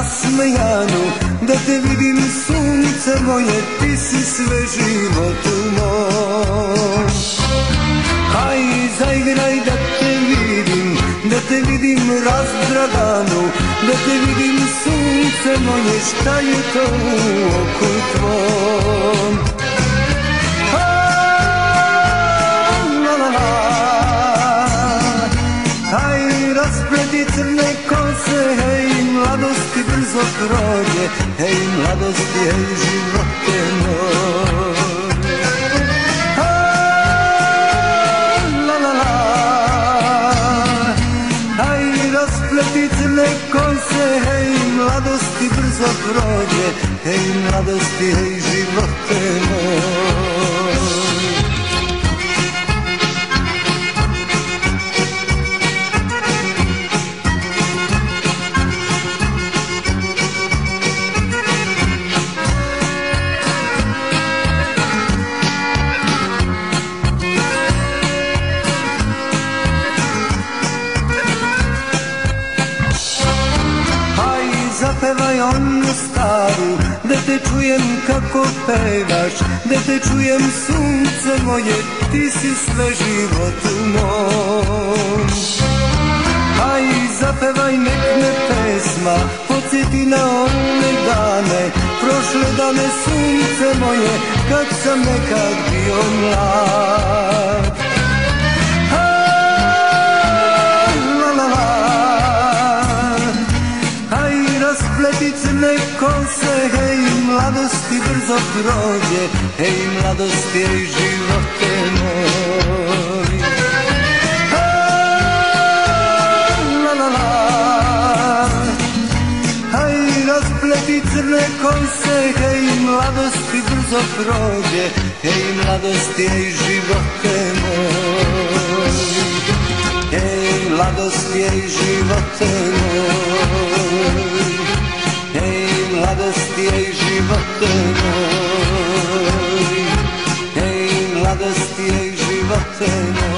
nasmejanu, da te vidim sunce moje, ti si sve životu moj. Haj zaigraj da te vidim razdraganu, da te vidim sunce moje, šta je to u oku tvom. Haj raspleti crne kose, hej mladosti brzo prođe, hej mladosti, hej živote moj. Raspleti crne kose, hej mladosti brzo prođe, hej mladosti, hej živote moj. Zapevaj onu staru, da te čujem kako pevaš, da te čujem sunce moje, ti si sve životu mom. Aj zapevaj nek me pesma podsjeti na one dane, prošle dane sunce moje, kad sam nekad bio mlad. Raspleti crne kose, hej mladosti brzo prođe, hej mladosti, hej živote moj. Haj raspleti crne kose, hej mladosti brzo prođe, hej mladosti, hej živote moj. Hej mladosti, hej živote moj. Hej mladosti, hej živote moj. Hej mladosti, hej živote moj.